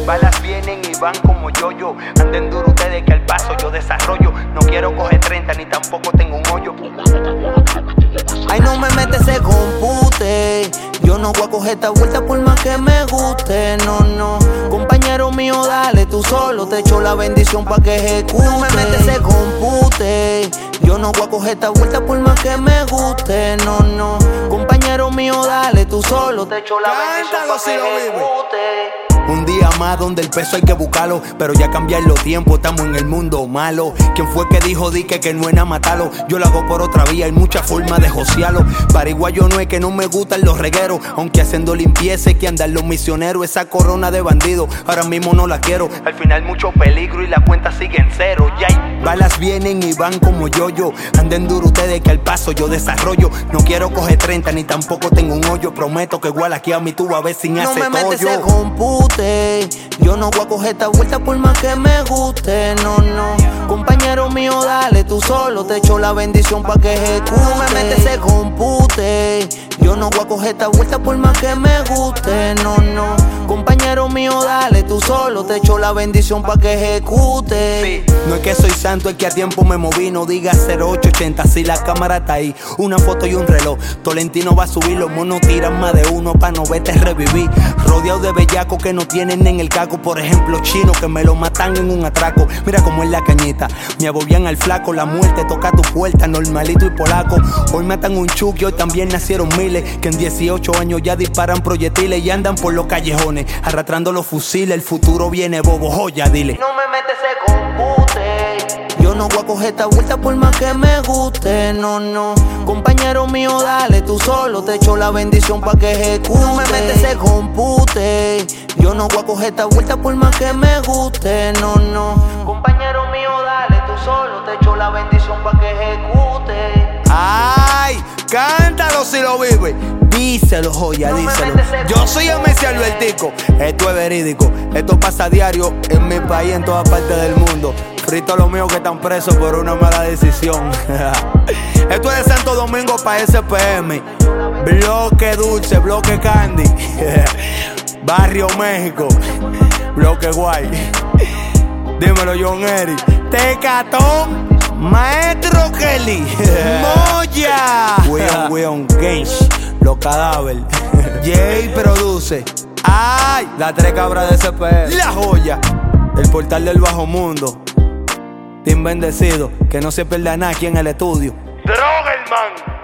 Balas vienen y van como yo. Anden duro ustedes que al paso yo desarrollo. No quiero coger 30 ni tampoco tengo un hoyo. Ay, no me metes ese compute. Yo no voy a coger esta vuelta por más que me guste. No, no. Compañero mío, dale, tú solo te echo la bendición pa' que ejecute. No me metes ese compute. Yo no voy a coger esta vuelta por más que me guste. No, no. Compañero mío, dale, tú solo te echo la bendición pa' que ejecute. Un día más donde el peso hay que buscarlo, pero ya cambian los tiempos, estamos en el mundo malo. ¿Quién fue que dijo que no es nada matarlo? Yo lo hago por otra vía, hay muchas formas de josearlo. Paraguayo no es que no me gustan los regueros, aunque haciendo limpieza que andan los misioneros. Esa corona de bandido, ahora mismo no la quiero. Al final mucho peligro y la cuenta sigue en cero. Ya balas vienen y van como yo. Anden duro ustedes que al paso yo desarrollo. No quiero coger 30 ni tampoco tengo un hoyo. Prometo que igual aquí a mí tú vas a ver sin hacer no me metes ese compute. Yo no voy a coger esta vuelta por más que me guste. No, no. Compañero mío, dale, tú solo te echo la bendición pa' que ejecute. No me metes ese compute. Yo no voy a coger esta vuelta por más que me guste. No, no. Compañero mío, dale, tú solo te echo la bendición pa' que ejecute. Sí. No es que soy santo, es que a tiempo me moví. No digas 0880 si la cámara está ahí. Una foto y un reloj. Tolentino va a subir, los monos tiran más de uno pa' no verte revivir. Rodeado de bellacos que no tienen en el caco. Por ejemplo, chino que me lo matan en un atraco. Mira cómo es la cañita. Me abovían al flaco. La muerte toca tu puerta, normalito y polaco. Hoy matan un chuck y hoy también nacieron miles que en 18 años ya disparan proyectiles y andan por los callejones arrastrando los fusiles. El futuro viene bobo, joya, dile. No me metes ese compute. Yo no voy a coger esta vuelta por más que me guste. No, no. Compañero mío, dale, tú solo te echo la bendición pa' que ejecute. No me metes ese compute. Yo no voy a coger esta vuelta por más que me guste. No, no. Compañero mío, dale, tú solo te echo la bendición pa' que ejecute. Ay, cántalo si lo vive. Díselo, joya, díselo. Yo soy el Messi Albertico. Esto es verídico. Esto pasa a diario en mi país, en todas partes del mundo. Frito a los míos que están presos por una mala decisión. Esto es de Santo Domingo pa' SPM. Bloque Dulce, Bloque Candy. Barrio México. Bloque Guay. Dímelo, John Eric. Tecatón. Maestro Kelly. Moya. Weon Games. Los cadáveres. Jay produce. Ay, la tres cabras de CPL. La joya. El portal del bajo mundo. Team bendecido. Que no se pierda nada aquí en el estudio. Droga, hermano.